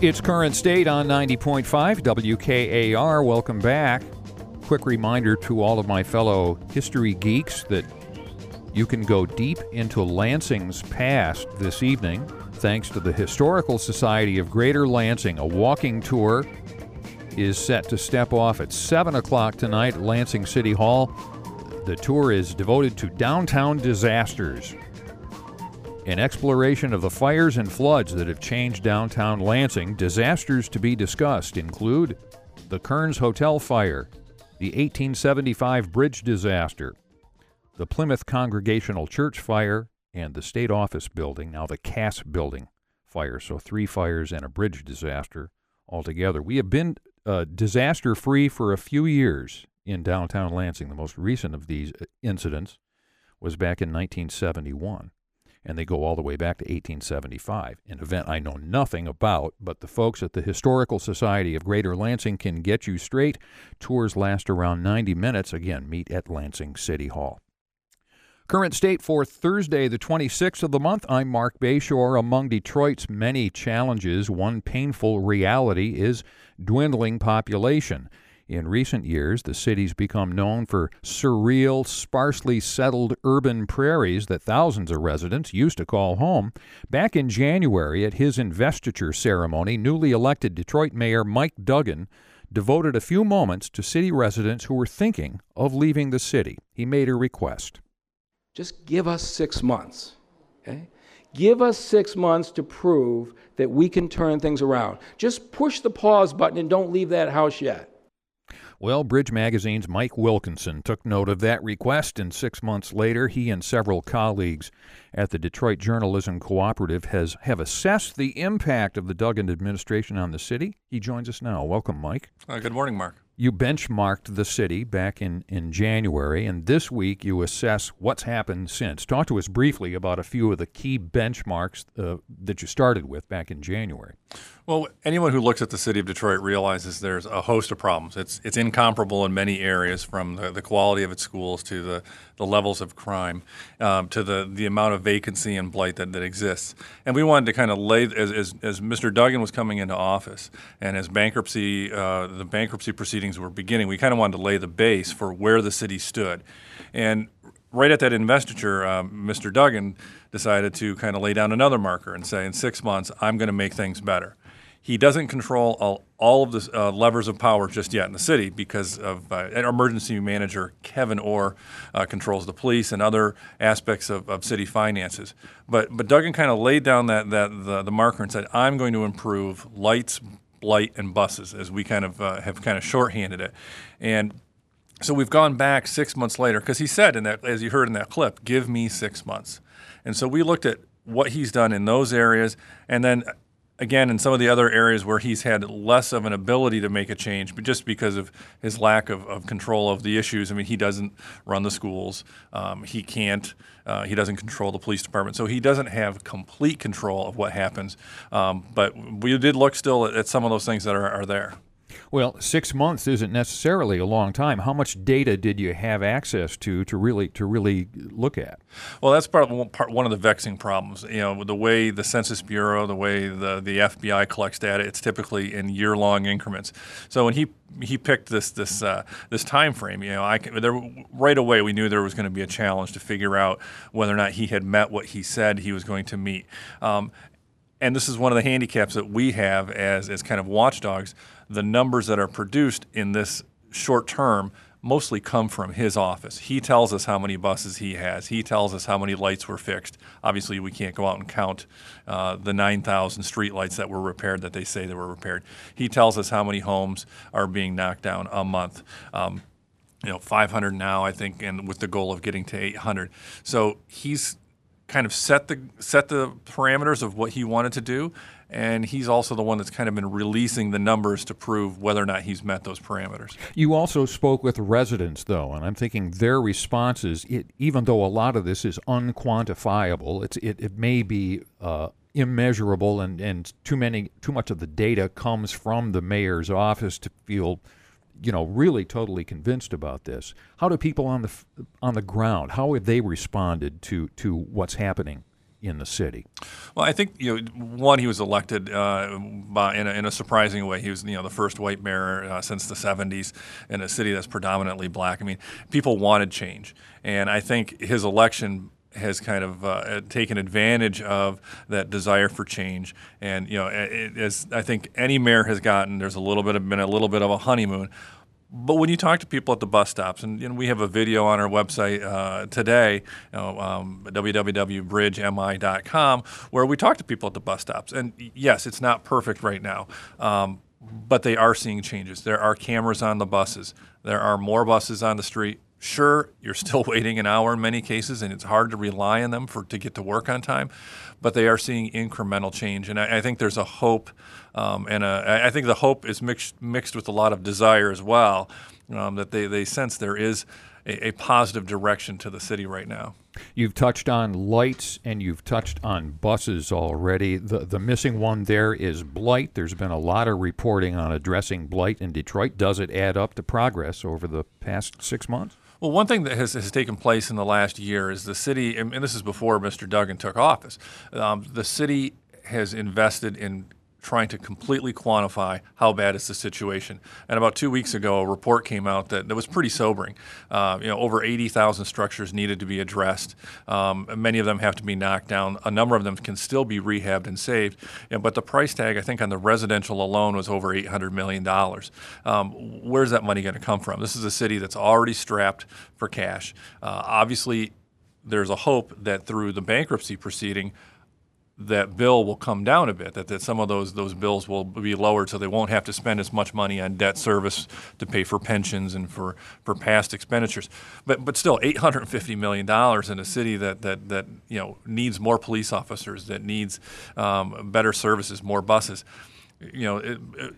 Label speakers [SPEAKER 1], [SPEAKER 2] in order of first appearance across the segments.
[SPEAKER 1] It's Current State on 90.5 WKAR. Welcome back. Quick reminder to all of my fellow history geeks that you can go deep into Lansing's past this evening thanks to the Historical Society of Greater Lansing. A walking tour is set to step off at 7 o'clock tonight at Lansing City Hall. The tour is devoted to downtown disasters. An exploration of the fires and floods that have changed downtown Lansing. Disasters to be discussed include the Kearns Hotel fire, the 1875 bridge disaster, the Plymouth Congregational Church fire, and the State Office building, now the Cass building fire. So 3 fires and a bridge disaster altogether. We have been disaster-free for a few years in downtown Lansing. The most recent of these incidents was back in 1971. And they go all the way back to 1875, an event I know nothing about, but the folks at the Historical Society of Greater Lansing can get you straight. Tours last around 90 minutes. Again, meet at Lansing City Hall. Current State for Thursday, the 26th of the month. I'm Mark Bayshore. Among Detroit's many challenges, one painful reality is dwindling population. In recent years, the city's become known for surreal, sparsely settled urban prairies that thousands of residents used to call home. Back in January, at his investiture ceremony, newly elected Detroit Mayor Mike Duggan devoted a few moments to city residents who were thinking of leaving the city. He made a request.
[SPEAKER 2] Just give us 6 months, okay? Give us 6 months to prove that we can turn things around. Just push the pause button and don't leave that house yet.
[SPEAKER 1] Well, Bridge Magazine's Mike Wilkinson took note of that request, and 6 months later, he and several colleagues at the Detroit Journalism Cooperative have assessed the impact of the Duggan administration on the city. He joins us now. Welcome, Mike.
[SPEAKER 3] Good morning, Mark.
[SPEAKER 1] You benchmarked the city back in January, and this week you assess what's happened since. Talk to us briefly about a few of the key benchmarks that you started with back in January.
[SPEAKER 3] Well, anyone who looks at the city of Detroit realizes there's a host of problems. It's incomparable in many areas, from the quality of its schools to the levels of crime, to the amount of vacancy and blight that exists. And we wanted to kind of lay, as Mr. Duggan was coming into office and as the bankruptcy proceedings were beginning, we kind of wanted to lay the base for where the city stood. And right at that investiture, Mr. Duggan decided to kind of lay down another marker and say, in 6 months, I'm going to make things better. He doesn't control all of the levers of power just yet in the city because of our emergency manager, Kevin Orr, controls the police and other aspects of city finances. But Duggan kind of laid down the marker and said, I'm going to improve lights, blight, and buses, as we kind of have kind of shorthanded it. And so we've gone back 6 months later, because he said, as you heard in that clip, give me 6 months. And so we looked at what he's done in those areas, and then again, in some of the other areas where he's had less of an ability to make a change, but just because of his lack of control of the issues. I mean, he doesn't run the schools. He doesn't control the police department. So he doesn't have complete control of what happens. But we did look still at some of those things that are there.
[SPEAKER 1] Well, 6 months isn't necessarily a long time. How much data did you have access to really look at?
[SPEAKER 3] Well, that's one of the vexing problems. You know, the way the Census Bureau, the way the FBI collects data, it's typically in year-long increments. So when he picked this time frame, you know, right away we knew there was going to be a challenge to figure out whether or not he had met what he said he was going to meet. And this is one of the handicaps that we have as kind of watchdogs. The numbers that are produced in this short term mostly come from his office. He tells us how many buses he has. He tells us how many lights were fixed. Obviously, we can't go out and count the 9,000 street lights that were repaired that they say they were repaired. He tells us how many homes are being knocked down a month. 500 now, I think, and with the goal of getting to 800. So he's kind of set the parameters of what he wanted to do, and he's also the one that's kind of been releasing the numbers to prove whether or not he's met those parameters.
[SPEAKER 1] You also spoke with residents, though, and I'm thinking their responses, even though a lot of this is unquantifiable, it may be immeasurable, and too much of the data comes from the mayor's office to feel really totally convinced about this. How do people on the ground, how have they responded to what's happening in the city?
[SPEAKER 3] Well, I think one, he was elected in a surprising way. He was the first white mayor since the 70s in a city that's predominantly black. I mean, people wanted change, and I think his election has kind of taken advantage of that desire for change. And as I think any mayor has gotten, there's been a little bit of a honeymoon. But when you talk to people at the bus stops, and we have a video on our website today, www.bridgemi.com, where we talk to people at the bus stops. And yes, it's not perfect right now, but they are seeing changes. There are cameras on the buses. There are more buses on the street. Sure, you're still waiting an hour in many cases, and it's hard to rely on them to get to work on time, but they are seeing incremental change. And I think there's a hope, and I think the hope is mixed with a lot of desire as well, that they sense there is a positive direction to the city right now.
[SPEAKER 1] You've touched on lights and you've touched on buses already. The missing one there is blight. There's been a lot of reporting on addressing blight in Detroit. Does it add up to progress over the past 6 months?
[SPEAKER 3] Well, one thing that has taken place in the last year is the city, and this is before Mr. Duggan took office, the city has invested in trying to completely quantify how bad is the situation. And about 2 weeks ago, a report came out that was pretty sobering. Over 80,000 structures needed to be addressed. Many of them have to be knocked down. A number of them can still be rehabbed and saved. But the price tag, I think, on the residential alone was over $800 million. Where's that money going to come from? This is a city that's already strapped for cash. Obviously, there's a hope that through the bankruptcy proceeding, that bill will come down a bit, that some of those bills will be lowered so they won't have to spend as much money on debt service to pay for pensions and for past expenditures. But still, $850 million in a city that needs more police officers, that needs better services, more buses. It's going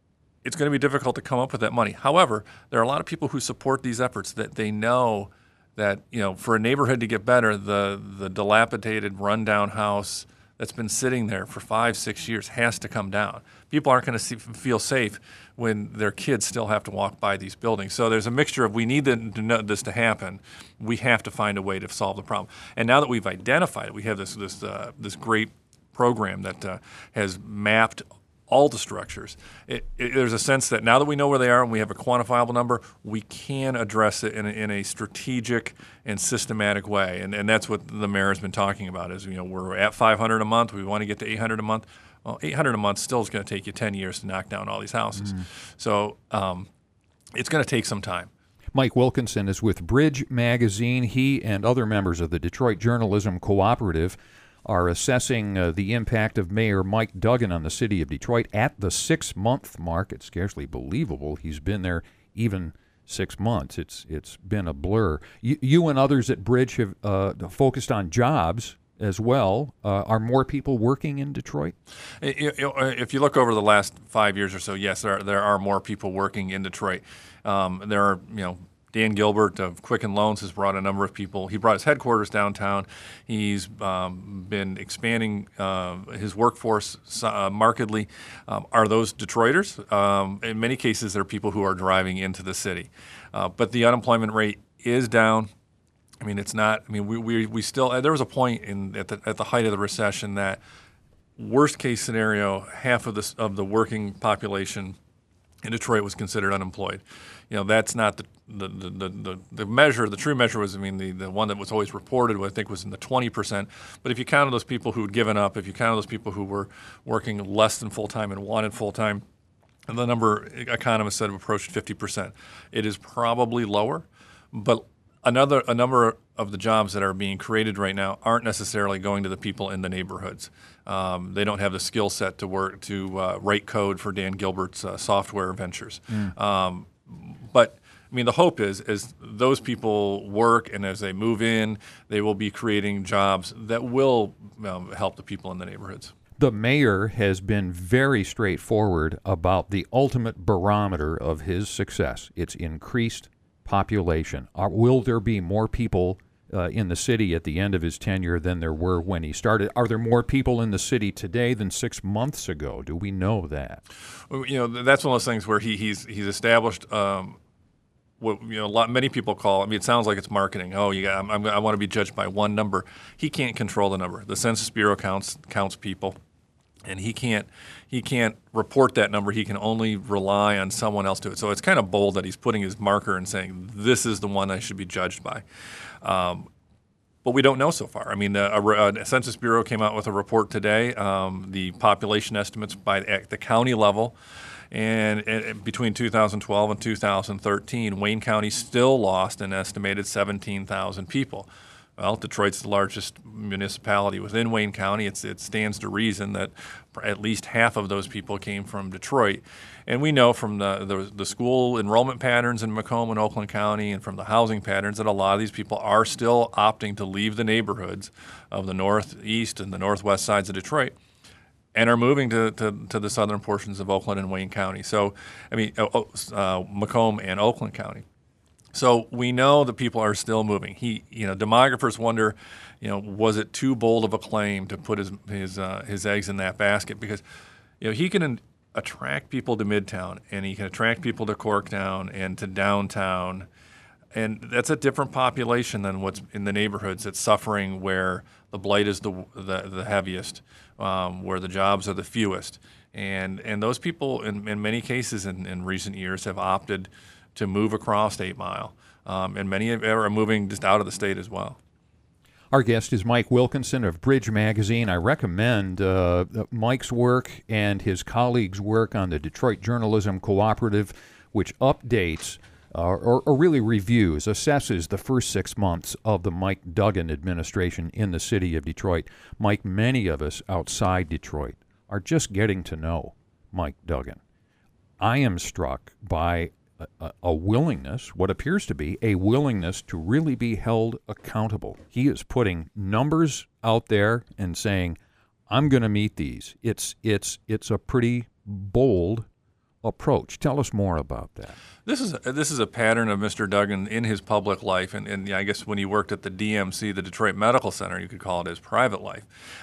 [SPEAKER 3] to be difficult to come up with that money. However, there are a lot of people who support these efforts that they know that for a neighborhood to get better, the dilapidated, rundown house that's been sitting there for 5-6 years has to come down. People aren't going to feel safe when their kids still have to walk by these buildings. So there's a mixture of we need this to happen. We have to find a way to solve the problem. And now that we've identified it, we have this great program that has mapped all the structures. There's a sense that now that we know where they are and we have a quantifiable number, we can address it in a strategic and systematic way. And that's what the mayor has been talking about is, we're at 500 a month. We want to get to 800 a month. Well, 800 a month still is going to take you 10 years to knock down all these houses. So it's going to take some time.
[SPEAKER 1] Mike Wilkinson is with Bridge Magazine. He and other members of the Detroit Journalism Cooperative are assessing the impact of Mayor Mike Duggan on the city of Detroit at the 6-month mark. It's scarcely believable he's been there even 6 months. It's been a blur. You and others at Bridge have focused on jobs as well. Are more people working in Detroit?
[SPEAKER 3] If you look over the last 5 years or so, yes, there are more people working in Detroit. There are, Dan Gilbert of Quicken Loans has brought a number of people. He brought his headquarters downtown. He's been expanding his workforce markedly. Are those Detroiters? In many cases, they're people who are driving into the city. But the unemployment rate is down. I mean, it's not. I mean, we still. There was a point at the height of the recession that worst case scenario, half of the working population in Detroit was considered unemployed. That's not the measure. The true measure was, the one that was always reported, I think, was in the 20%. But if you counted those people who had given up, if you counted those people who were working less than full-time and wanted full-time, the number, economists said, approached 50%. It is probably lower, but a number of the jobs that are being created right now aren't necessarily going to the people in the neighborhoods. They don't have the skill set to write code for Dan Gilbert's software ventures. But the hope is those people work, and as they move in, they will be creating jobs that will help the people in the neighborhoods.
[SPEAKER 1] The mayor has been very straightforward about the ultimate barometer of his success. It's increased population. Will there be more people in the city at the end of his tenure than there were when he started? Are there more people in the city today than 6 months ago? Do we know that?
[SPEAKER 3] That's one of those things where he's established what many people call. I mean, it sounds like it's marketing. Oh, I want to be judged by one number. He can't control the number. The Census Bureau counts people, and he can't report that number. He can only rely on someone else to it. So it's kind of bold that he's putting his marker and saying this is the one I should be judged by. But we don't know so far. I mean, the Census Bureau came out with a report today. The population estimates at the county level, and between 2012 and 2013, Wayne County still lost an estimated 17,000 people. Well, Detroit's the largest municipality within Wayne County. It stands to reason that at least half of those people came from Detroit. And we know from the school enrollment patterns in Macomb and Oakland County and from the housing patterns that a lot of these people are still opting to leave the neighborhoods of the northeast and the northwest sides of Detroit and are moving to the southern portions of Oakland and Wayne County. So, I mean, Macomb and Oakland County. So we know that people are still moving. Demographers wonder, was it too bold of a claim to put his eggs in that basket? Because, he can attract people to Midtown, and he can attract people to Corktown and to downtown, and that's a different population than what's in the neighborhoods that's suffering, where the blight is the heaviest, where the jobs are the fewest, and those people in many cases in recent years have opted to move across 8 Mile, and many are moving just out of the state as well.
[SPEAKER 1] Our guest is Mike Wilkinson of Bridge Magazine. I recommend Mike's work and his colleagues' work on the Detroit Journalism Cooperative, which updates or really reviews, assesses the first 6 months of the Mike Duggan administration in the city of Detroit. Mike, many of us outside Detroit are just getting to know Mike Duggan. I am struck by a willingness, what appears to be a willingness to really be held accountable. He is putting numbers out there and saying, I'm going to meet these. It's a pretty bold approach. Tell us more about that.
[SPEAKER 3] This is a pattern of Mr. Duggan in his public life, and I guess when he worked at the DMC, the Detroit Medical Center, you could call it his private life.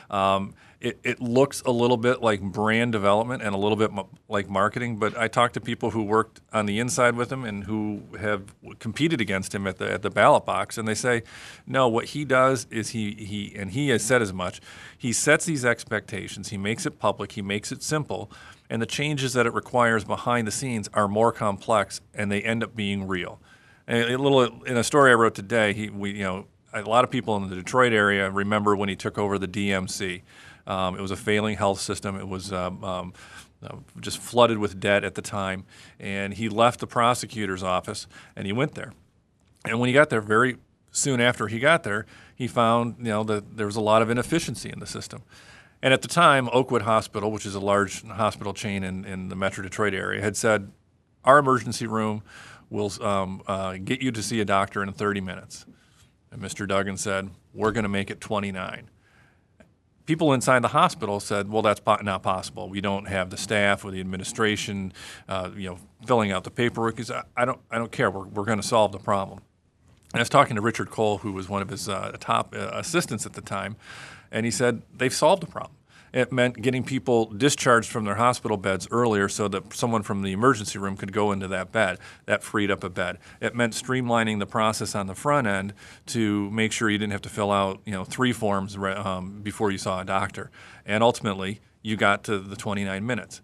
[SPEAKER 3] It looks a little bit like brand development and a little bit like marketing, but I talked to people who worked on the inside with him and who have competed against him at the ballot box, and they say, no, what he does is he has said as much, he sets these expectations, he makes it public, he makes it simple, and the changes that it requires behind the scenes are more complex, and they end up being real. In a story I wrote today, a lot of people in the Detroit area remember when he took over the DMC. It was a failing health system. It was just flooded with debt at the time, and he left the prosecutor's office and he went there. And when he got there, very soon after he got there, he found that there was a lot of inefficiency in the system. And at the time, Oakwood Hospital, which is a large hospital chain in the Metro Detroit area, had said, our emergency room will get you to see a doctor in 30 minutes. And Mr. Duggan said, we're going to make it 29. People inside the hospital said, well, that's not possible. We don't have the staff or the administration, filling out the paperwork. He said, I don't care. We're going to solve the problem. And I was talking to Richard Cole, who was one of his top assistants at the time, and he said, they've solved the problem. It meant getting people discharged from their hospital beds earlier so that someone from the emergency room could go into that bed. That freed up a bed. It meant streamlining the process on the front end to make sure you didn't have to fill out 3 forms before you saw a doctor. And ultimately, you got to the 29 minutes.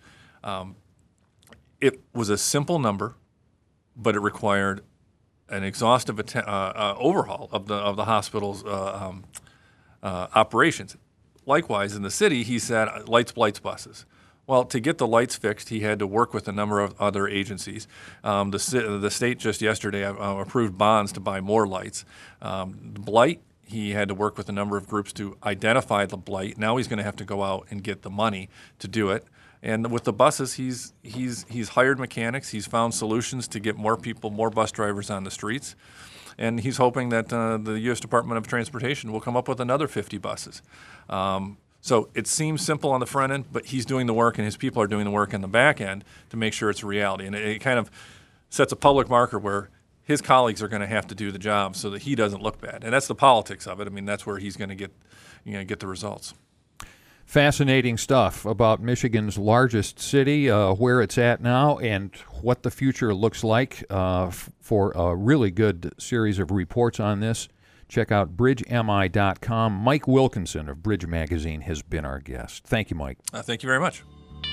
[SPEAKER 3] It was a simple number, but it required an exhaustive overhaul of the hospital's operations. Likewise, in the city, he said, lights, blights, buses. Well, to get the lights fixed, he had to work with a number of other agencies. The state just yesterday approved bonds to buy more lights. Blight, he had to work with a number of groups to identify the blight. Now he's going to have to go out and get the money to do it. And with the buses, he's hired mechanics. He's found solutions to get more people, more bus drivers on the streets. And he's hoping that the U.S. Department of Transportation will come up with another 50 buses. So it seems simple on the front end, but he's doing the work and his people are doing the work in the back end to make sure it's a reality. And it kind of sets a public marker where his colleagues are going to have to do the job so that he doesn't look bad. And that's the politics of it. I mean, that's where he's going to get the results.
[SPEAKER 1] Fascinating stuff about Michigan's largest city, where it's at now, and what the future looks like. For a really good series of reports on this, check out bridgemi.com. Mike Wilkinson of Bridge Magazine has been our guest. Thank you, Mike.
[SPEAKER 3] Thank you very much.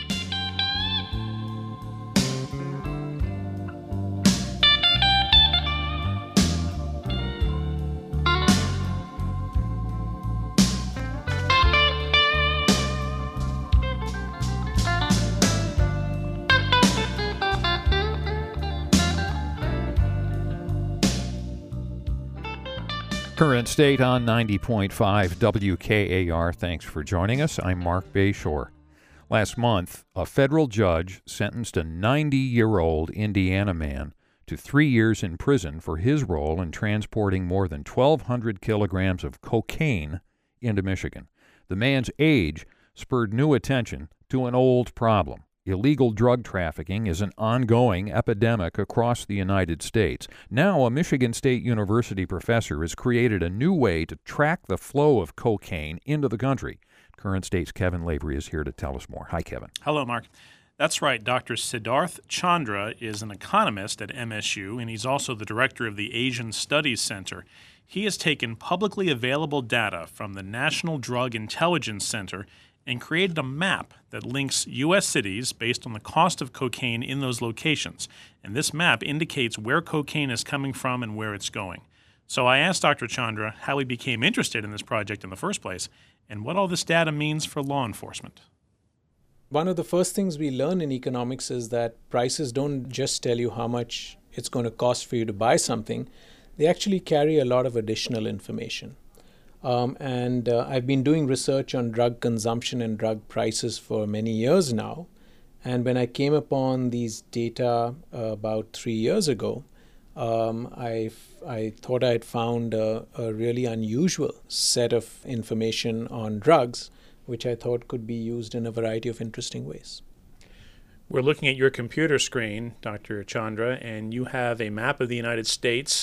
[SPEAKER 1] Current State on 90.5 WKAR. Thanks for joining us. I'm Mark Bayshore. Last month, a federal judge sentenced a 90-year-old Indiana man to 3 years in prison for his role in transporting more than 1,200 kilograms of cocaine into Michigan. The man's age spurred new attention to an old problem. Illegal drug trafficking is an ongoing epidemic across the United States. Now, a Michigan State University professor has created a new way to track the flow of cocaine into the country. Current State's Kevin Lavery is here to tell us more. Hi, Kevin.
[SPEAKER 4] Hello, Mark. That's right. Dr. Siddharth Chandra is an economist at MSU, and he's also the director of the Asian Studies Center. He has taken publicly available data from the National Drug Intelligence Center and created a map that links U.S. cities based on the cost of cocaine in those locations. And this map indicates where cocaine is coming from and where it's going. So I asked Dr. Chandra how he became interested in this project in the first place and what all this data means for law enforcement.
[SPEAKER 5] One of the first things we learn in economics is that prices don't just tell you how much it's going to cost for you to buy something. They actually carry a lot of additional information. I've been doing research on drug consumption and drug prices for many years now. And when I came upon these data about 3 years ago, I thought I had found a really unusual set of information on drugs, which I thought could be used in a variety of interesting ways.
[SPEAKER 4] We're looking at your computer screen, Dr. Chandra, and you have a map of the United States,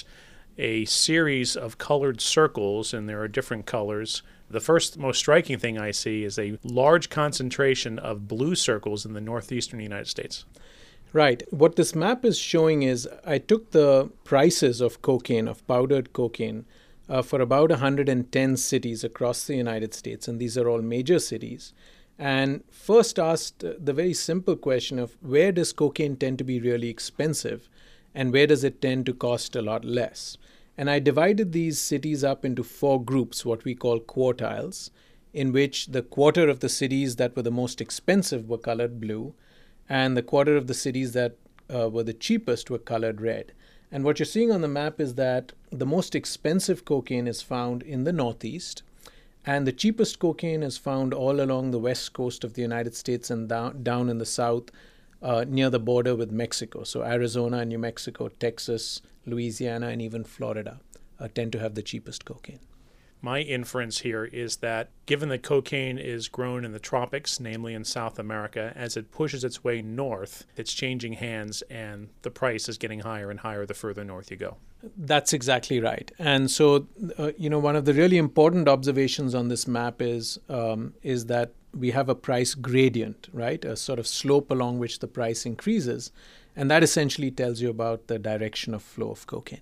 [SPEAKER 4] a series of colored circles, and there are different colors. The first most striking thing I see is a large concentration of blue circles in the northeastern United States.
[SPEAKER 5] Right. What this map is showing is I took the prices of cocaine, of powdered cocaine, for about 110 cities across the United States, and these are all major cities, and first asked the very simple question of where does cocaine tend to be really expensive and where does it tend to cost a lot less. And I divided these cities up into 4 groups, what we call quartiles, in which the quarter of the cities that were the most expensive were colored blue, and the quarter of the cities that were the cheapest were colored red. And what you're seeing on the map is that the most expensive cocaine is found in the Northeast, and the cheapest cocaine is found all along the west coast of the United States and down in the south, near the border with Mexico. So Arizona, New Mexico, Texas, Louisiana, and even Florida tend to have the cheapest cocaine.
[SPEAKER 4] My inference here is that given that cocaine is grown in the tropics, namely in South America, as it pushes its way north, it's changing hands and the price is getting higher and higher the further north you go.
[SPEAKER 5] That's exactly right. And so, one of the really important observations on this map is that we have a price gradient, right? A sort of slope along which the price increases. And that essentially tells you about the direction of flow of cocaine.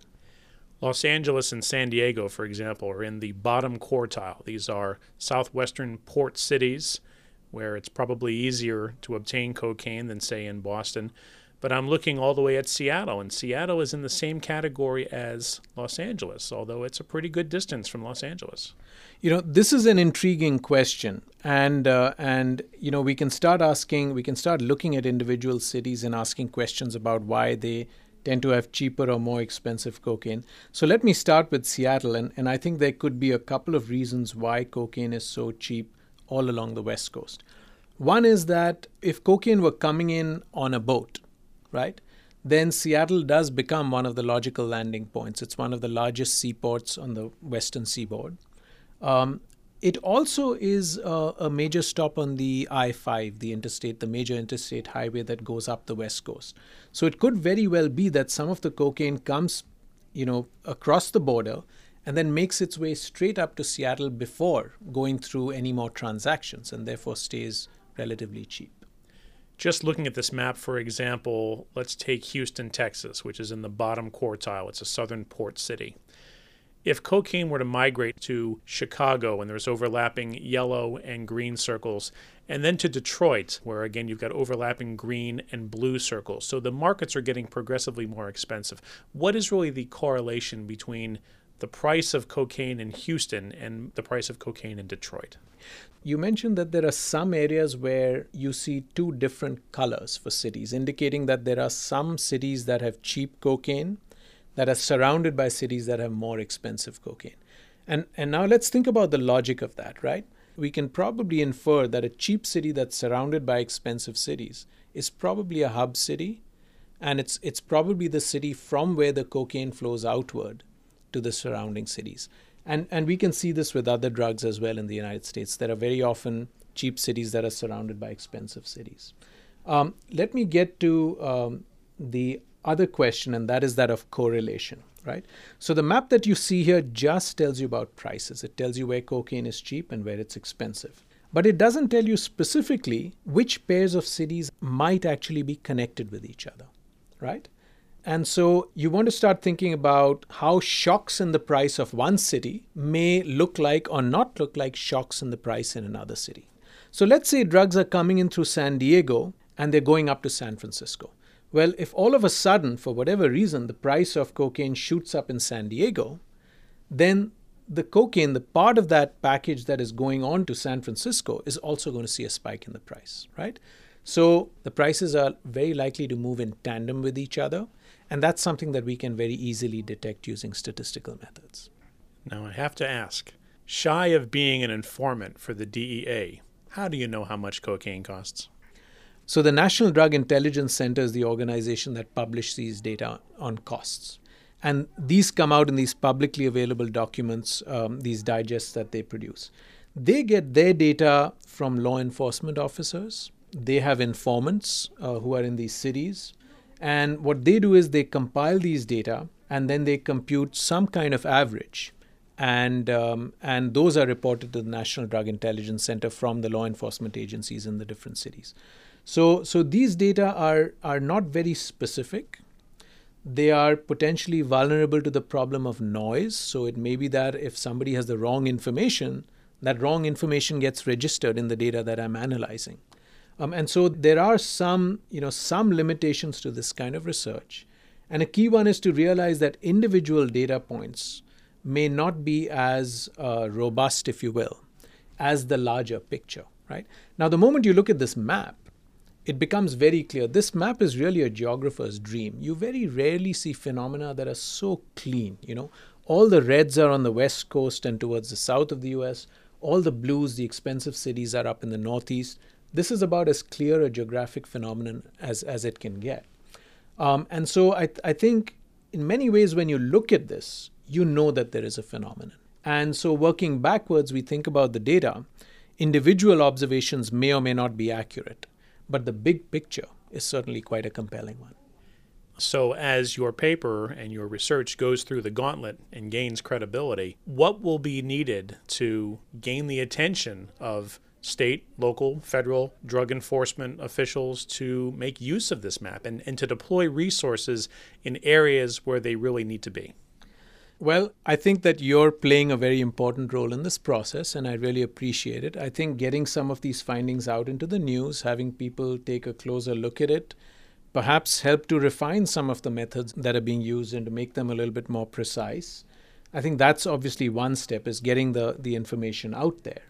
[SPEAKER 4] Los Angeles and San Diego, for example, are in the bottom quartile. These are southwestern port cities where it's probably easier to obtain cocaine than, say, in Boston. But I'm looking all the way at Seattle, and Seattle is in the same category as Los Angeles, although it's a pretty good distance from Los Angeles.
[SPEAKER 5] This is an intriguing question, and we can start looking at individual cities and asking questions about why they tend to have cheaper or more expensive cocaine. So let me start with Seattle, and I think there could be a couple of reasons why cocaine is so cheap all along the West Coast. One is that if cocaine were coming in on a boat, right, then Seattle does become one of the logical landing points. It's one of the largest seaports on the western seaboard. It also is a major stop on the I-5, the major interstate highway that goes up the West Coast. So it could very well be that some of the cocaine comes, across the border and then makes its way straight up to Seattle before going through any more transactions, and therefore stays relatively cheap.
[SPEAKER 4] Just looking at this map, for example, let's take Houston, Texas, which is in the bottom quartile. It's a southern port city. If cocaine were to migrate to Chicago, and there's overlapping yellow and green circles, and then to Detroit, where again you've got overlapping green and blue circles, so the markets are getting progressively more expensive. What is really the correlation between the price of cocaine in Houston and the price of cocaine in Detroit?
[SPEAKER 5] You mentioned that there are some areas where you see two different colors for cities, indicating that there are some cities that have cheap cocaine that are surrounded by cities that have more expensive cocaine. And now let's think about the logic of that, right? We can probably infer that a cheap city that's surrounded by expensive cities is probably a hub city, and it's probably the city from where the cocaine flows outward to the surrounding cities. And we can see this with other drugs as well in the United States. There are very often cheap cities that are surrounded by expensive cities. Let me get to the other question, and that is that of correlation, right? So the map that you see here just tells you about prices. It tells you where cocaine is cheap and where it's expensive. But it doesn't tell you specifically which pairs of cities might actually be connected with each other, right? And so you want to start thinking about how shocks in the price of one city may look like or not look like shocks in the price in another city. So let's say drugs are coming in through San Diego and they're going up to San Francisco. Well, if all of a sudden, for whatever reason, the price of cocaine shoots up in San Diego, then the cocaine, the part of that package that is going on to San Francisco, is also going to see a spike in the price, right? So the prices are very likely to move in tandem with each other, and that's something that we can very easily detect using statistical methods.
[SPEAKER 4] Now, I have to ask, shy of being an informant for the DEA, how do you know how much cocaine costs?
[SPEAKER 5] So the National Drug Intelligence Center is the organization that publishes these data on costs. And these come out in these publicly available documents, these digests that they produce. They get their data from law enforcement officers. They have informants who are in these cities. And what they do is they compile these data and then they compute some kind of average. And those are reported to the National Drug Intelligence Center from the law enforcement agencies in the different cities. So these data are not very specific. They are potentially vulnerable to the problem of noise. So it may be that if somebody has the wrong information, that wrong information gets registered in the data that I'm analyzing. And so there are some limitations to this kind of research. And a key one is to realize that individual data points may not be as robust, if you will, as the larger picture, right? Now, the moment you look at this map, it becomes very clear. This map is really a geographer's dream. You very rarely see phenomena that are so clean. All the reds are on the west coast and towards the south of the US. All the blues, the expensive cities, are up in the northeast. This is about as clear a geographic phenomenon as it can get. And so I think in many ways, when you look at this, you know that there is a phenomenon. And so working backwards, we think about the data. Individual observations may or may not be accurate, but the big picture is certainly quite a compelling one.
[SPEAKER 4] So as your paper and your research goes through the gauntlet and gains credibility, what will be needed to gain the attention of state, local, federal drug enforcement officials to make use of this map and to deploy resources in areas where they really need to be?
[SPEAKER 5] Well, I think that you're playing a very important role in this process, and I really appreciate it. I think getting some of these findings out into the news, having people take a closer look at it, perhaps help to refine some of the methods that are being used and to make them a little bit more precise. I think that's obviously one step, is getting the information out there.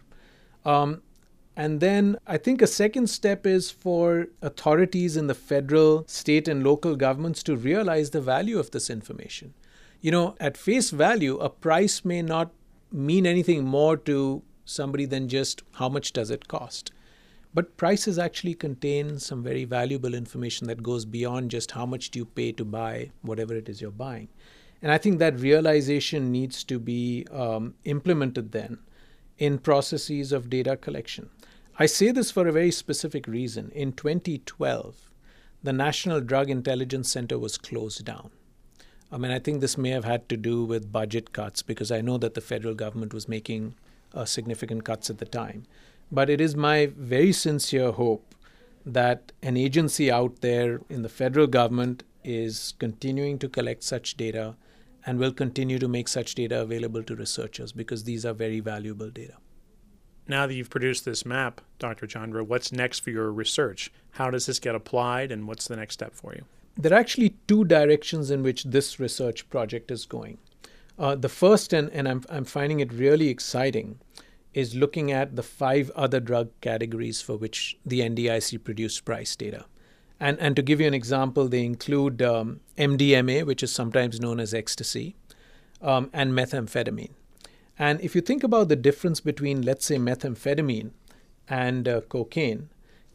[SPEAKER 5] And then I think a second step is for authorities in the federal, state, and local governments to realize the value of this information. At face value, a price may not mean anything more to somebody than just how much does it cost. But prices actually contain some very valuable information that goes beyond just how much do you pay to buy whatever it is you're buying. And I think that realization needs to be implemented then in processes of data collection. I say this for a very specific reason. In 2012, the National Drug Intelligence Center was closed down. I mean, I think this may have had to do with budget cuts, because I know that the federal government was making significant cuts at the time. But it is my very sincere hope that an agency out there in the federal government is continuing to collect such data and will continue to make such data available to researchers, because these are very valuable data.
[SPEAKER 4] Now that you've produced this map, Dr. Chandra, what's next for your research? How does this get applied, and what's the next step for you?
[SPEAKER 5] There are actually two directions in which this research project is going. The first, and I'm finding it really exciting, is looking at the 5 other drug categories for which the NDIC produced price data. And to give you an example, they include MDMA, which is sometimes known as ecstasy, and methamphetamine. And if you think about the difference between, let's say, methamphetamine and cocaine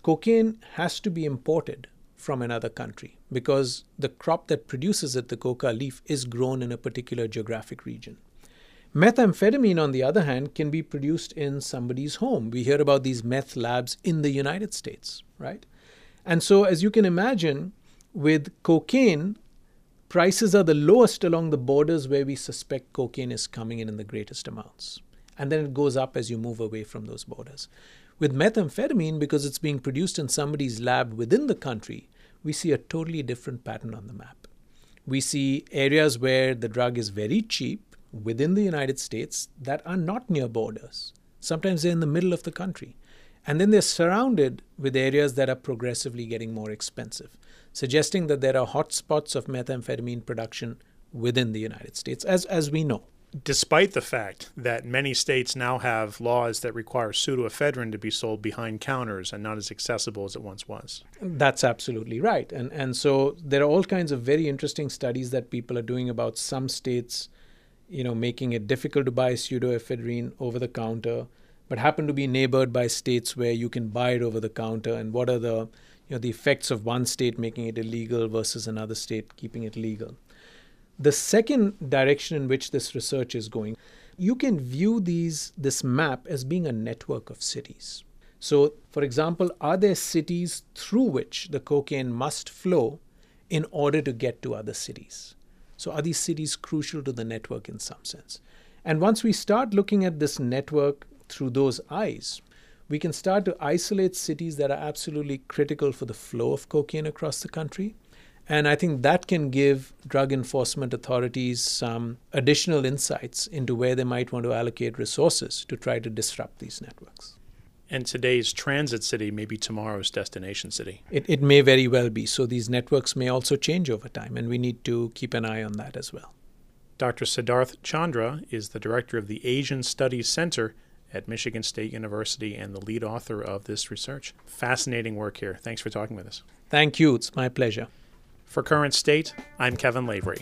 [SPEAKER 5] has to be imported from another country because the crop that produces it, the coca leaf, is grown in a particular geographic region. Methamphetamine, on the other hand, can be produced in somebody's home. We hear about these meth labs in the United States, right? And so, as you can imagine, with cocaine, prices are the lowest along the borders where we suspect cocaine is coming in the greatest amounts. And then it goes up as you move away from those borders. With methamphetamine, because it's being produced in somebody's lab within the country, we see a totally different pattern on the map. We see areas where the drug is very cheap within the United States that are not near borders. Sometimes they're in the middle of the country. And then they're surrounded with areas that are progressively getting more expensive, suggesting that there are hotspots of methamphetamine production within the United States, as we know.
[SPEAKER 4] Despite the fact that many states now have laws that require pseudoephedrine to be sold behind counters and not as accessible as it once was.
[SPEAKER 5] That's absolutely right. And so there are all kinds of very interesting studies that people are doing about some states, making it difficult to buy pseudoephedrine over the counter, but happen to be neighbored by states where you can buy it over the counter, and what are the effects of one state making it illegal versus another state keeping it legal. The second direction in which this research is going, you can view this map as being a network of cities. So, for example, are there cities through which the cocaine must flow in order to get to other cities? So are these cities crucial to the network in some sense? And once we start looking at this network through those eyes, we can start to isolate cities that are absolutely critical for the flow of cocaine across the country. And I think that can give drug enforcement authorities some additional insights into where they might want to allocate resources to try to disrupt these networks.
[SPEAKER 4] And today's transit city may be tomorrow's destination city.
[SPEAKER 5] It may very well be. So these networks may also change over time, and we need to keep an eye on that as well.
[SPEAKER 4] Dr. Siddharth Chandra is the director of the Asian Studies Center at Michigan State University and the lead author of this research. Fascinating work here. Thanks for talking with us.
[SPEAKER 5] Thank you. It's my pleasure.
[SPEAKER 4] For Current State, I'm Kevin Lavery.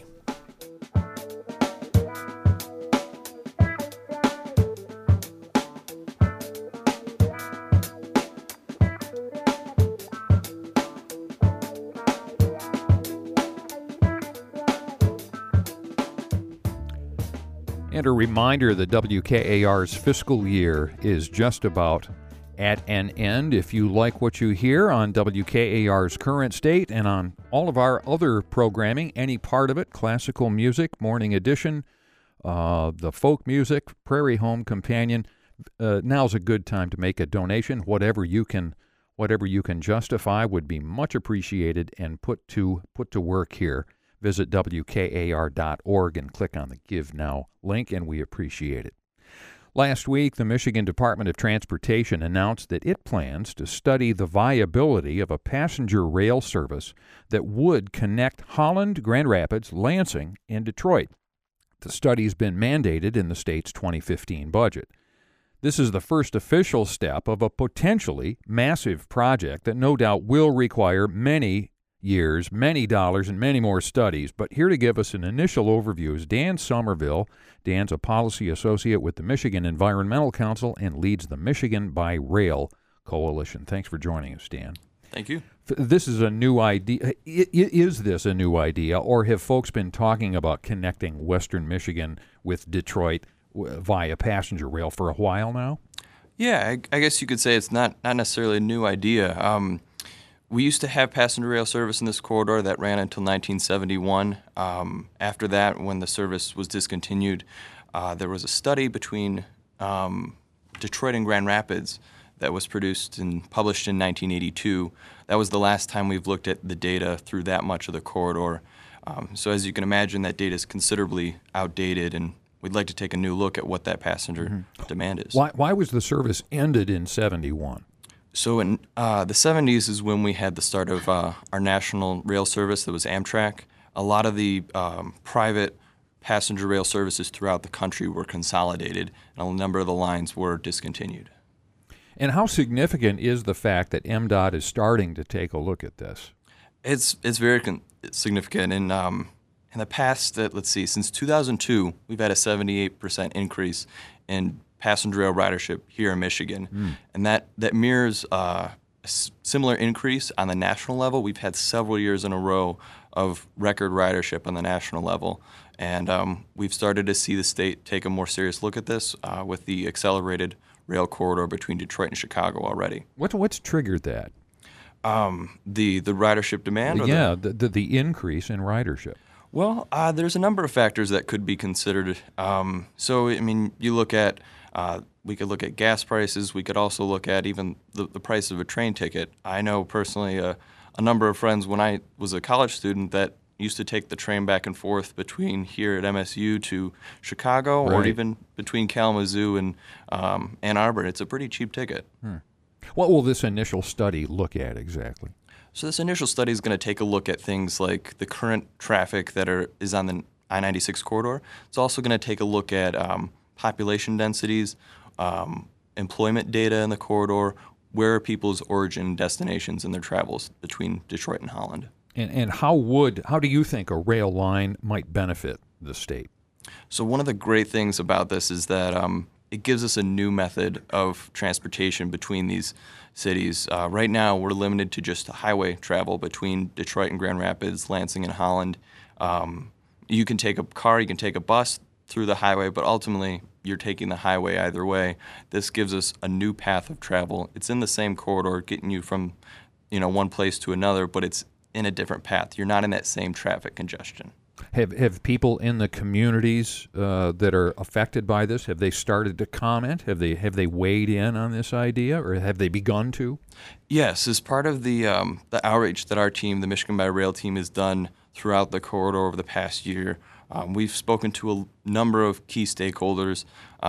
[SPEAKER 1] And a reminder that WKAR's fiscal year is just about at an end. If you like what you hear on WKAR's Current State and on all of our other programming, any part of it, classical music, morning edition, the folk music, Prairie Home Companion, now's a good time to make a donation. Whatever you can justify would be much appreciated and put to work here. Visit WKAR.org and click on the Give Now link, and we appreciate it. Last week, the Michigan Department of Transportation announced that it plans to study the viability of a passenger rail service that would connect Holland, Grand Rapids, Lansing, and Detroit. The study's been mandated in the state's 2015 budget. This is the first official step of a potentially massive project that no doubt will require many years, many dollars, and many more studies. But here to give us an initial overview is Dan Somerville. Dan's a policy associate with the Michigan Environmental Council and leads the Michigan by Rail Coalition. Thanks for joining us, Dan.
[SPEAKER 6] Thank you.
[SPEAKER 1] This is a new idea. Is this a new idea, or have folks been talking about connecting Western Michigan with Detroit via passenger rail for a while now?
[SPEAKER 6] Yeah, I guess you could say it's not necessarily a new idea. We used to have passenger rail service in this corridor that ran until 1971. After that, when the service was discontinued, there was a study between Detroit and Grand Rapids that was produced and published in 1982. That was the last time we've looked at the data through that much of the corridor. So as you can imagine, that data is considerably outdated, and we'd like to take a new look at what that passenger demand is.
[SPEAKER 1] Why was the service ended in 71?
[SPEAKER 6] So in the 70s is when we had the start of our national rail service that was Amtrak. A lot of the private passenger rail services throughout the country were consolidated, and a number of the lines were discontinued.
[SPEAKER 1] And how significant is the fact that MDOT is starting to take a look at this?
[SPEAKER 6] It's very significant. In the past, let's see, since 2002, we've had a 78% increase in passenger rail ridership here in Michigan, and that mirrors a similar increase on the national level. We've had several years in a row of record ridership on the national level, and we've started to see the state take a more serious look at this with the accelerated rail corridor between Detroit and Chicago already.
[SPEAKER 1] What's triggered that?
[SPEAKER 6] The ridership demand?
[SPEAKER 1] The increase in ridership.
[SPEAKER 6] Well, there's a number of factors that could be considered. So, I mean, you look at, we could look at gas prices. We could also look at even the price of a train ticket. I know personally a number of friends when I was a college student that used to take the train back and forth between here at MSU to Chicago, or even between Kalamazoo and Ann Arbor. It's a pretty cheap ticket.
[SPEAKER 1] What will this initial study look at exactly?
[SPEAKER 6] So this initial study is going to take a look at things like the current traffic that is on the I-96 corridor. It's also going to take a look at population densities, employment data in the corridor, where are people's origin destinations in their travels between Detroit and Holland.
[SPEAKER 1] And how do you think a rail line might benefit the state?
[SPEAKER 6] So one of the great things about this is that it gives us a new method of transportation between these cities. Right now, we're limited to just highway travel between Detroit and Grand Rapids, Lansing and Holland. You can take a car, you can take a bus through the highway, but ultimately you're taking the highway either way. This gives us a new path of travel. It's in the same corridor, getting you from one place to another, but it's in a different path. You're not in that same traffic congestion.
[SPEAKER 1] Have people in the communities that are affected by this, have they started to comment? Have they weighed in on this idea, or have they begun to?
[SPEAKER 6] Yes, as part of the outreach that our team, the Michigan by Rail team, has done throughout the corridor over the past year, we've spoken to a number of key stakeholders,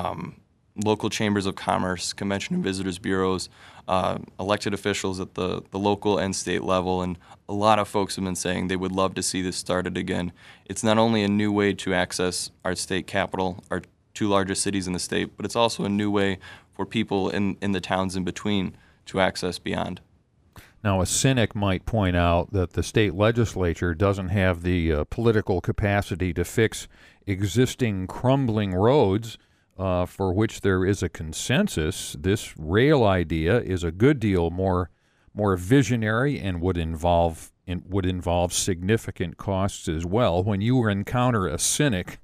[SPEAKER 6] local chambers of commerce, convention and visitors bureaus, elected officials at the local and state level, and a lot of folks have been saying they would love to see this started again. It's not only a new way to access our state capital, our two largest cities in the state, but it's also a new way for people in the towns in between to access beyond.
[SPEAKER 1] Now, a cynic might point out that the state legislature doesn't have the political capacity to fix existing crumbling roads for which there is a consensus. This rail idea is a good deal more visionary and would involve significant costs as well. When you encounter a cynic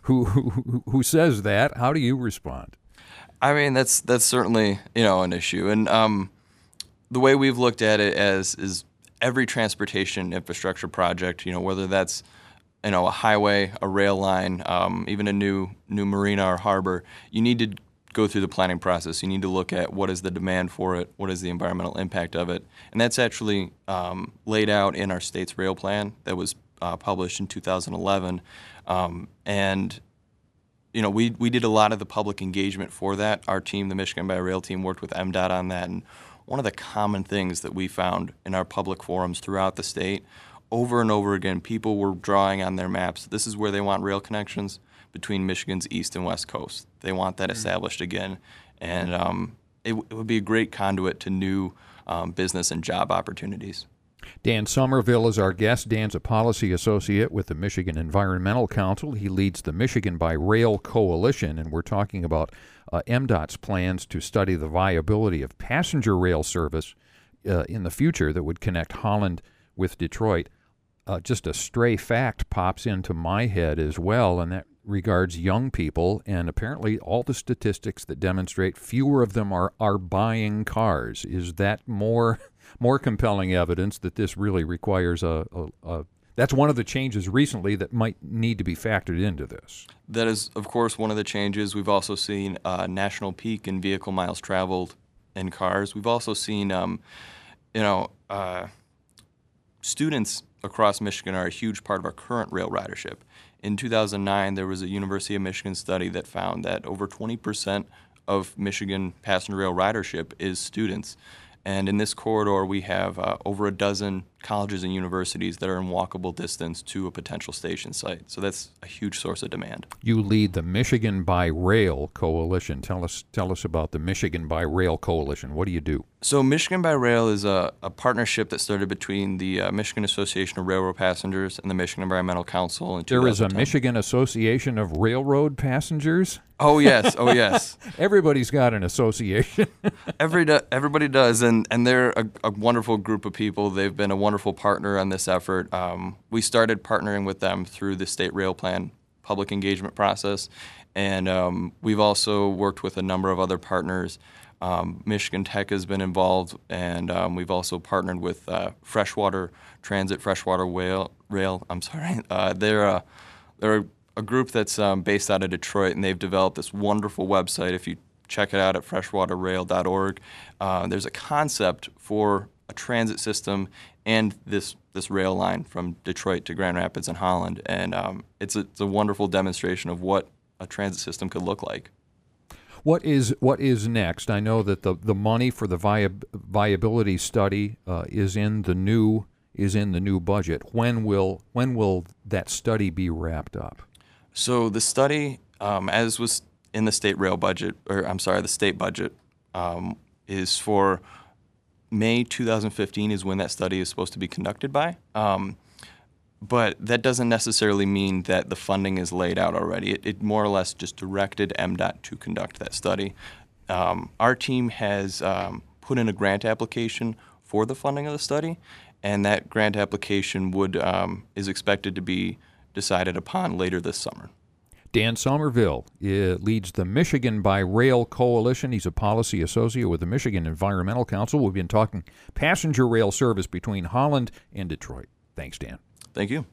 [SPEAKER 1] who says that, how do you respond?
[SPEAKER 6] I mean, that's certainly an issue, and the way we've looked at it is every transportation infrastructure project, whether that's a highway, a rail line, even a new marina or harbor, you need to go through the planning process. You need to look at what is the demand for it, what is the environmental impact of it, and that's actually laid out in our state's rail plan that was published in 2011. And we did a lot of the public engagement for that. Our team, the Michigan by Rail team, worked with MDOT on that, and one of the common things that we found in our public forums throughout the state, over and over again, people were drawing on their maps. This is where they want rail connections between Michigan's east and west coast. They want that established again, and it would be a great conduit to new business and job opportunities.
[SPEAKER 1] Dan Somerville is our guest. Dan's a policy associate with the Michigan Environmental Council. He leads the Michigan by Rail Coalition, and we're talking about MDOT's plans to study the viability of passenger rail service in the future that would connect Holland with Detroit. Just a stray fact pops into my head as well, and regards young people, and apparently all the statistics that demonstrate fewer of them are buying cars. Is that more compelling evidence that this really requires that's one of the changes recently that might need to be factored into this?
[SPEAKER 6] That is, of course, one of the changes. We've also seen a national peak in vehicle miles traveled in cars. We've also seen, students across Michigan are a huge part of our current rail ridership. In 2009, there was a University of Michigan study that found that over 20% of Michigan passenger rail ridership is students. And in this corridor, we have over a dozen colleges and universities that are in walkable distance to a potential station site. So that's a huge source of demand.
[SPEAKER 1] You lead the Michigan by Rail Coalition. Tell us about the Michigan by Rail Coalition. What do you do?
[SPEAKER 6] So Michigan by Rail is a partnership that started between the Michigan Association of Railroad Passengers and the Michigan Environmental Council in 2010.
[SPEAKER 1] There is a Michigan Association of Railroad Passengers?
[SPEAKER 6] Oh, yes. Oh, yes.
[SPEAKER 1] Everybody's got an association.
[SPEAKER 6] Everybody does, and they're a wonderful group of people. They've been a wonderful partner on this effort. We started partnering with them through the State Rail Plan public engagement process, and we've also worked with a number of other partners. Michigan Tech has been involved, and we've also partnered with Freshwater Transit, Freshwater Rail. I'm sorry. They're a group that's based out of Detroit, and they've developed this wonderful website. If you check it out at freshwaterrail.org, there's a concept for a transit system and this rail line from Detroit to Grand Rapids and Holland, and it's a wonderful demonstration of what a transit system could look like.
[SPEAKER 1] What is next? I know that the money for the viability study is in the new budget. When will that study be wrapped up?
[SPEAKER 6] So the study, as was in the state rail budget, the state budget, is for May 2015 is when that study is supposed to be conducted by. But that doesn't necessarily mean that the funding is laid out already. It more or less just directed MDOT to conduct that study. Our team has put in a grant application for the funding of the study, and that grant application is expected to be decided upon later this summer.
[SPEAKER 1] Dan Somerville leads the Michigan by Rail Coalition. He's a policy associate with the Michigan Environmental Council. We've been talking passenger rail service between Holland and Detroit. Thanks, Dan.
[SPEAKER 6] Thank you.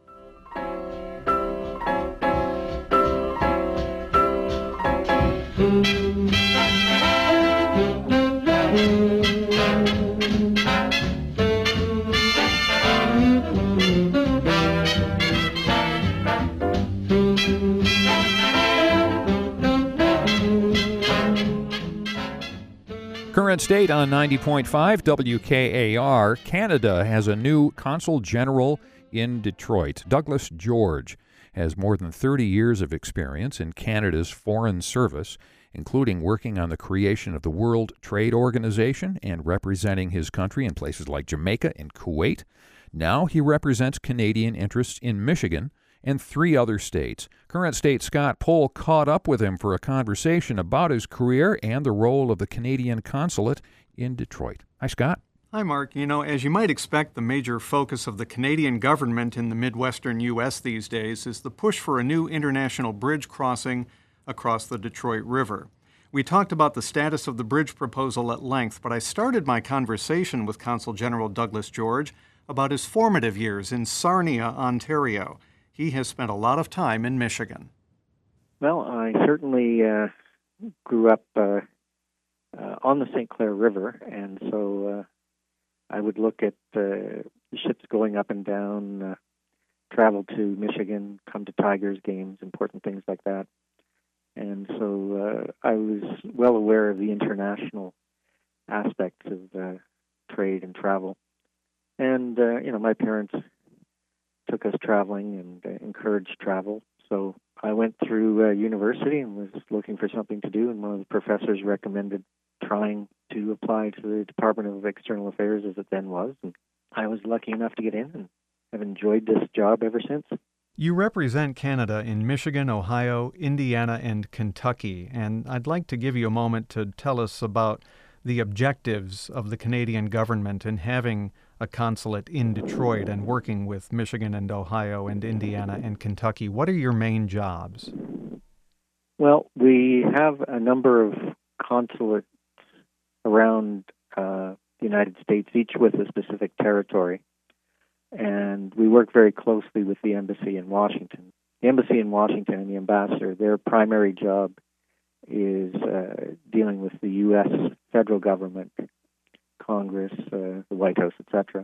[SPEAKER 1] Current state on 90.5 WKAR. Canada has a new Consul General in Detroit. Douglas George has more than 30 years of experience in Canada's foreign service, including working on the creation of the World Trade Organization and representing his country in places like Jamaica and Kuwait. Now he represents Canadian interests in Michigan and 3 other states. Current state Scott Pohl caught up with him for a conversation about his career and the role of the Canadian consulate in Detroit. Hi, Scott.
[SPEAKER 7] Hi, Mark. As you might expect, the major focus of the Canadian government in the Midwestern U.S. these days is the push for a new international bridge crossing across the Detroit River. We talked about the status of the bridge proposal at length, but I started my conversation with Consul General Douglas George about his formative years in Sarnia, Ontario. He has spent a lot of time in Michigan.
[SPEAKER 8] Well, I certainly grew up on the St. Clair River, and so I would look at ships going up and down, travel to Michigan, come to Tigers games, important things like that. And so I was well aware of the international aspects of trade and travel. And, my parents took us traveling and encouraged travel. So I went through university and was looking for something to do, and one of the professors recommended trying to apply to the Department of External Affairs, as it then was. And I was lucky enough to get in, and have enjoyed this job ever since.
[SPEAKER 7] You represent Canada in Michigan, Ohio, Indiana, and Kentucky, and I'd like to give you a moment to tell us about the objectives of the Canadian government in having a consulate in Detroit and working with Michigan and Ohio and Indiana and Kentucky? What are your main jobs?
[SPEAKER 8] Well, we have a number of consulates around the United States, each with a specific territory. And we work very closely with the embassy in Washington. The embassy in Washington and the ambassador, their primary job is dealing with the U.S. federal government, Congress, the White House, etc.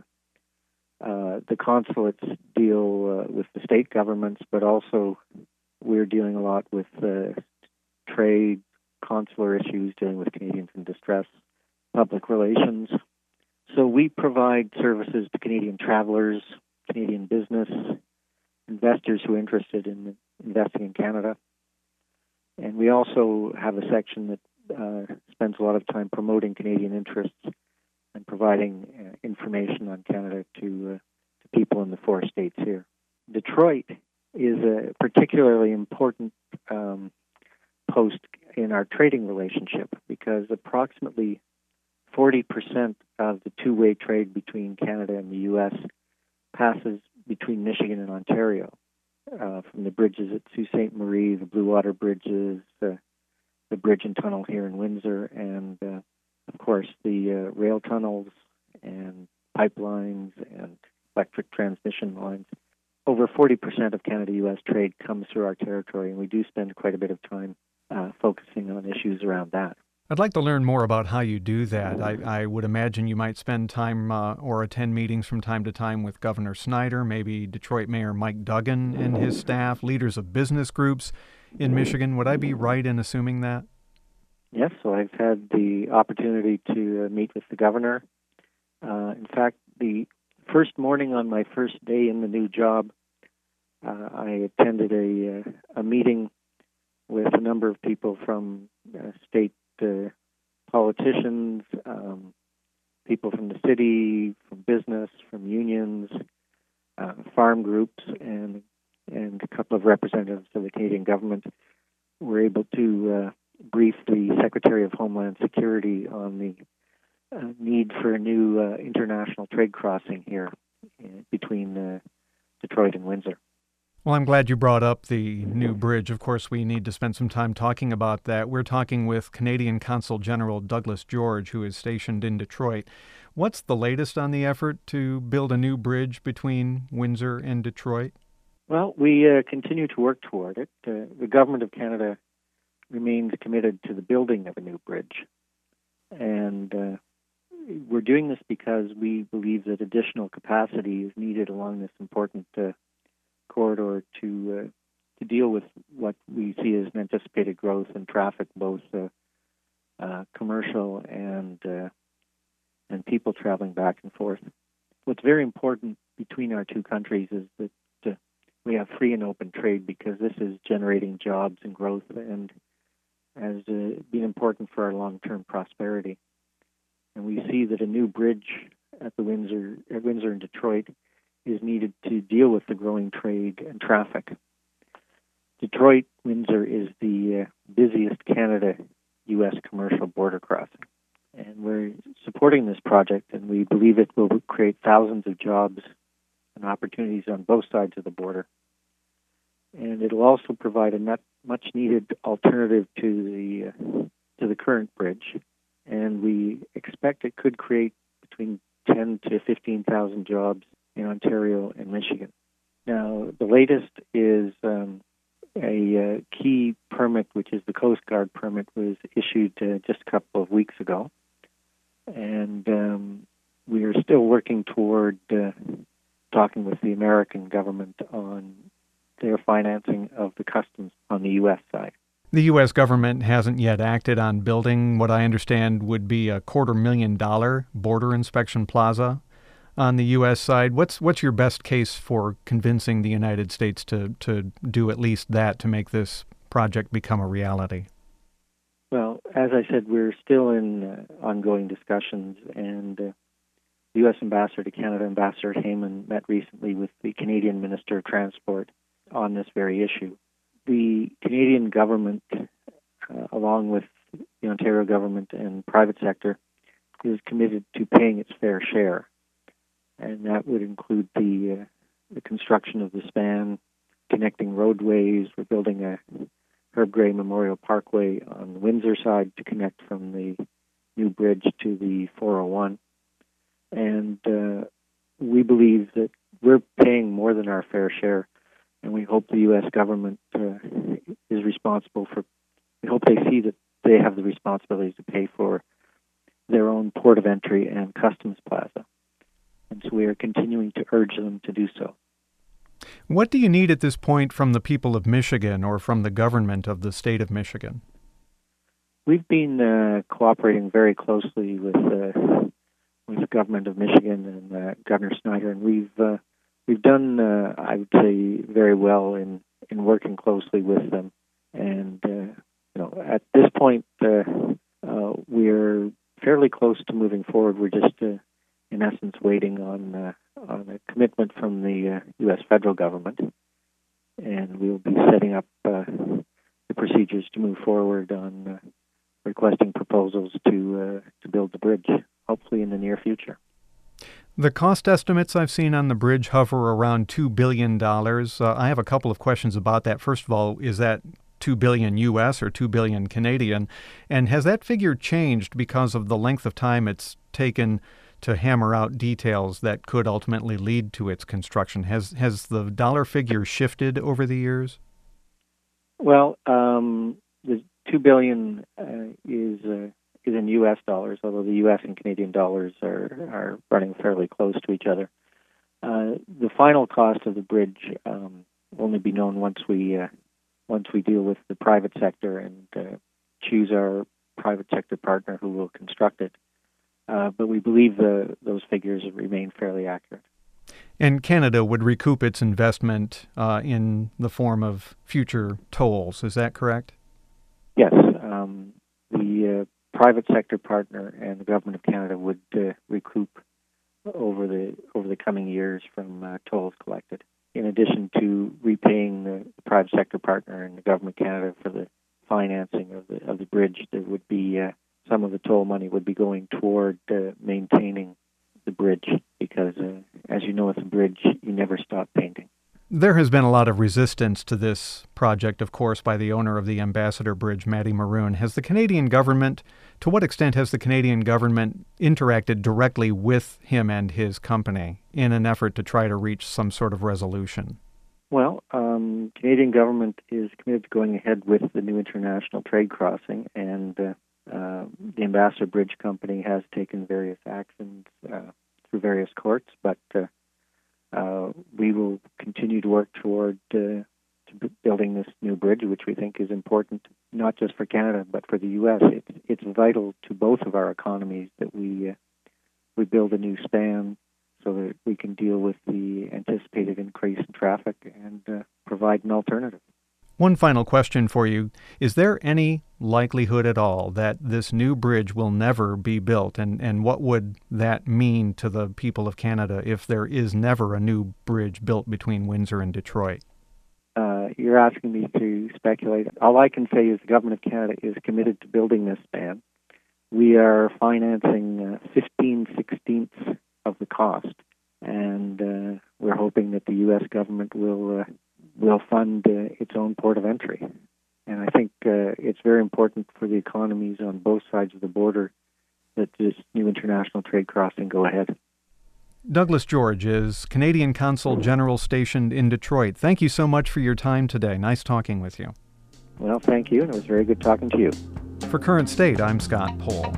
[SPEAKER 8] The consulates deal with the state governments, but also we're dealing a lot with trade, consular issues, dealing with Canadians in distress, public relations. So we provide services to Canadian travelers, Canadian business, investors who are interested in investing in Canada. And we also have a section that spends a lot of time promoting Canadian interests and providing information on Canada to people in the 4 states here. Detroit is a particularly important post in our trading relationship because approximately 40% of the two-way trade between Canada and the U.S. passes between Michigan and Ontario, from the bridges at Sault Ste. Marie, the Blue Water bridges, the bridge and tunnel here in Windsor, and, of course, the rail tunnels and pipelines and electric transmission lines. Over 40% of Canada-U.S. trade comes through our territory, and we do spend quite a bit of time focusing on issues around that.
[SPEAKER 7] I'd like to learn more about how you do that. I would imagine you might spend time or attend meetings from time to time with Governor Snyder, maybe Detroit Mayor Mike Duggan and his staff, leaders of business groups in Michigan. Would I be right in assuming that?
[SPEAKER 8] Yes, so I've had the opportunity to meet with the governor. In fact, the first morning on my first day in the new job, I attended a meeting with a number of people from state politicians, people from the city, from business, from unions, farm groups, and a couple of representatives of the Canadian government were able to brief the Secretary of Homeland Security on the need for a new international trade crossing here between Detroit and Windsor.
[SPEAKER 7] Well, I'm glad you brought up the new bridge. Of course, we need to spend some time talking about that. We're talking with Canadian Consul General Douglas George, who is stationed in Detroit. What's the latest on the effort to build a new bridge between Windsor and Detroit?
[SPEAKER 8] Well, we continue to work toward it. The Government of Canada remains committed to the building of a new bridge. And we're doing this because we believe that additional capacity is needed along this important corridor to deal with what we see as an anticipated growth in traffic, both commercial and people traveling back and forth. What's very important between our two countries is that we have free and open trade, because this is generating jobs and growth and has been important for our long-term prosperity. And we see that a new bridge at Windsor and Detroit is needed to deal with the growing trade and traffic. Detroit-Windsor is the busiest Canada-U.S. commercial border crossing. And we're supporting this project, and we believe it will create thousands of jobs and opportunities on both sides of the border. And it will also provide a much-needed alternative to the current bridge. And we expect it could create between 10 to 15,000 jobs in Ontario and Michigan. Now, the latest is a key permit, which is the Coast Guard permit, was issued just a couple of weeks ago. And we are still working toward talking with the American government on their financing of the customs on the U.S. side.
[SPEAKER 7] The U.S. government hasn't yet acted on building what I understand would be a $250,000 border inspection plaza on the U.S. side. What's your best case for convincing the United States to do at least that to make this project become a reality?
[SPEAKER 8] Well, as I said, we're still in ongoing discussions, and the U.S. Ambassador to Canada, Ambassador Heyman, met recently with the Canadian Minister of Transport on this very issue. The Canadian government, along with the Ontario government and private sector, is committed to paying its fair share, and that would include the construction of the span, connecting roadways. We're building a Herb Gray Memorial Parkway on the Windsor side to connect from the new bridge to the 401. And we believe that we're paying more than our fair share, and we hope the U.S. government is responsible for, we hope they see that they have the responsibility to pay for their own port of entry and customs plaza. And so we are continuing to urge them to do so.
[SPEAKER 7] What do you need at this point from the people of Michigan or from the government of the state of Michigan?
[SPEAKER 8] We've been cooperating very closely with the government of Michigan and Governor Snyder, and we've done, I would say, very well in working closely with them. And at this point, we're fairly close to moving forward. We're just, in essence, waiting on a commitment from the U.S. federal government, and we'll be setting up the procedures to move forward on requesting proposals to build the bridge, hopefully in the near future.
[SPEAKER 7] The cost estimates I've seen on the bridge hover around $2 billion. I have a couple of questions about that. First of all, is that $2 billion U.S. or $2 billion Canadian? And has that figure changed because of the length of time it's taken to hammer out details that could ultimately lead to its construction? Has the dollar figure shifted over the years?
[SPEAKER 8] Well, the $2 billion is in U.S. dollars, although the U.S. and Canadian dollars are running fairly close to each other. The final cost of the bridge will only be known once we deal with the private sector and choose our private sector partner who will construct it. But we believe those figures remain fairly accurate.
[SPEAKER 7] And Canada would recoup its investment in the form of future tolls. Is that correct?
[SPEAKER 8] Yes. The private sector partner and the Government of Canada would recoup over the coming years from tolls collected, in addition to repaying the private sector partner and the Government of Canada for the financing of the bridge. There would be some of the toll money would be going toward maintaining the bridge because, as you know, with a bridge, you never stop painting.
[SPEAKER 7] There has been a lot of resistance to this project, of course, by the owner of the Ambassador Bridge, Matty Maroon. To what extent has the Canadian government interacted directly with him and his company in an effort to try to reach some sort of resolution?
[SPEAKER 8] Well, Canadian government is committed to going ahead with the new international trade crossing, and the Ambassador Bridge Company has taken various actions through various courts, but we will continue to work toward building this new bridge, which we think is important not just for Canada but for the U.S. It's vital to both of our economies that we build a new span so that we can deal with the anticipated increase in traffic and provide an alternative.
[SPEAKER 7] One final question for you. Is there any likelihood at all that this new bridge will never be built? And what would that mean to the people of Canada if there is never a new bridge built between Windsor and Detroit?
[SPEAKER 8] You're asking me to speculate. All I can say is the Government of Canada is committed to building this span. We are financing 15/16 of the cost, and we're hoping that the U.S. government will fund its own port of entry. And I think it's very important for the economies on both sides of the border that this new international trade crossing go ahead.
[SPEAKER 7] Douglas George is Canadian Consul General stationed in Detroit. Thank you so much for your time today. Nice talking with you.
[SPEAKER 8] Well, thank you, and it was very good talking to you.
[SPEAKER 7] For Current State, I'm Scott Pohl.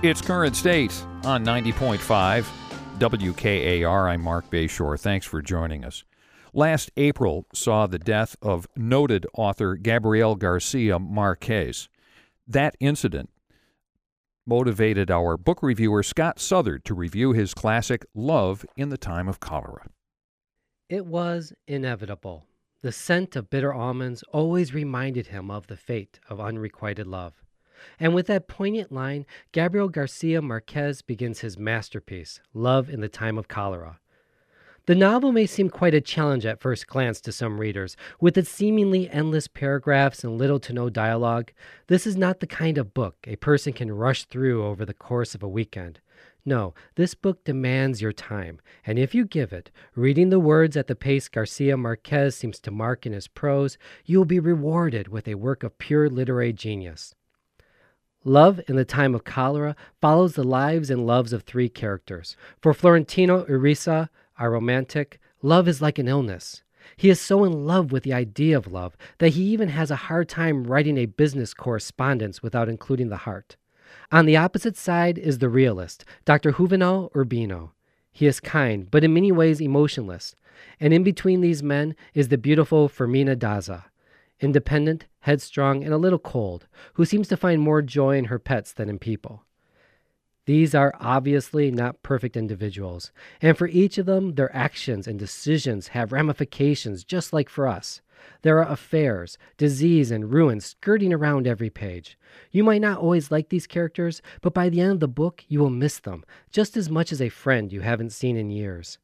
[SPEAKER 1] It's Current State on 90.5 WKAR. I'm Mark Bayshore. Thanks for joining us. Last April saw the death of noted author Gabriel Garcia Marquez. That incident motivated our book reviewer Scott Southard to review his classic Love in the Time of Cholera.
[SPEAKER 9] It was inevitable. The scent of bitter almonds always reminded him of the fate of unrequited love. And with that poignant line, Gabriel Garcia Marquez begins his masterpiece, Love in the Time of Cholera. The novel may seem quite a challenge at first glance to some readers. With its seemingly endless paragraphs and little to no dialogue, this is not the kind of book a person can rush through over the course of a weekend. No, this book demands your time, and if you give it, reading the words at the pace Garcia Marquez seems to mark in his prose, you will be rewarded with a work of pure literary genius. Love in the Time of Cholera follows the lives and loves of three characters. For Florentino Iriza, our romantic, love is like an illness. He is so in love with the idea of love that he even has a hard time writing a business correspondence without including the heart. On the opposite side is the realist, Dr. Juvenal Urbino. He is kind, but in many ways emotionless. And in between these men is the beautiful Fermina Daza, independent, headstrong, and a little cold, who seems to find more joy in her pets than in people. These are obviously not perfect individuals, and for each of them, their actions and decisions have ramifications just like for us. There are affairs, disease, and ruin skirting around every page. You might not always like these characters, but by the end of the book, you will miss them, just as much as a friend you haven't seen in years.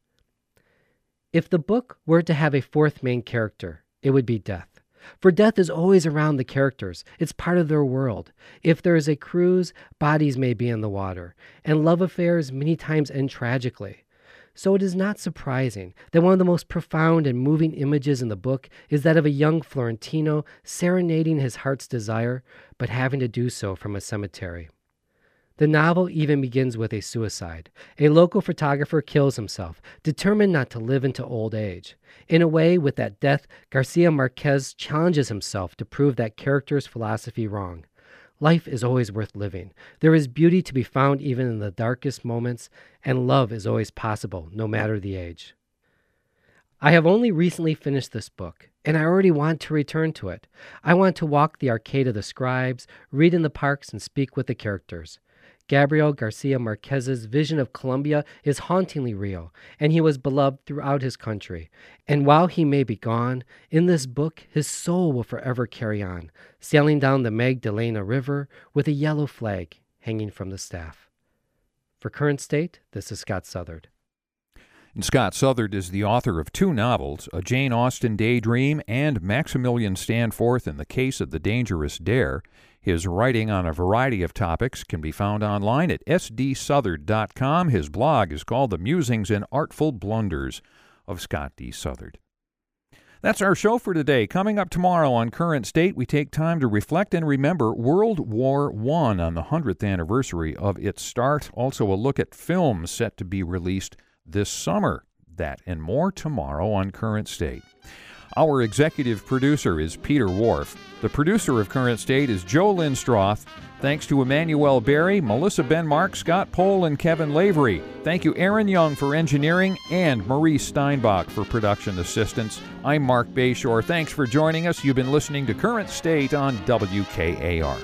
[SPEAKER 9] If the book were to have a fourth main character, it would be death. For death is always around the characters. It's part of their world. If there is a cruise, bodies may be in the water, and love affairs many times end tragically. So it is not surprising that one of the most profound and moving images in the book is that of a young Florentino serenading his heart's desire, but having to do so from a cemetery. The novel even begins with a suicide. A local photographer kills himself, determined not to live into old age. In a way, with that death, Garcia Marquez challenges himself to prove that character's philosophy wrong. Life is always worth living. There is beauty to be found even in the darkest moments, and love is always possible, no matter the age. I have only recently finished this book, and I already want to return to it. I want to walk the Arcade of the Scribes, read in the parks, and speak with the characters. Gabriel Garcia Marquez's vision of Colombia is hauntingly real, and he was beloved throughout his country. And while he may be gone, in this book his soul will forever carry on, sailing down the Magdalena River with a yellow flag hanging from the staff. For Current State, this is Scott Southard.
[SPEAKER 1] And Scott Southard is the author of two novels, A Jane Austen Daydream and Maximilian Stanforth in the Case of the Dangerous Dare. His writing on a variety of topics can be found online at sdsouthard.com. His blog is called The Musings and Artful Blunders of Scott D. Southard. That's our show for today. Coming up tomorrow on Current State, we take time to reflect and remember World War I on the 100th anniversary of its start. Also a look at films set to be released this summer. That and more tomorrow on Current State. Our executive producer is Peter Wharf. The producer of Current State is Joe Lindstroth. Thanks to Emmanuel Berry, Melissa Benmark, Scott Pohl, and Kevin Lavery. Thank you, Aaron Young, for engineering, and Maurice Steinbach for production assistance. I'm Mark Bayshore. Thanks for joining us. You've been listening to Current State on WKAR.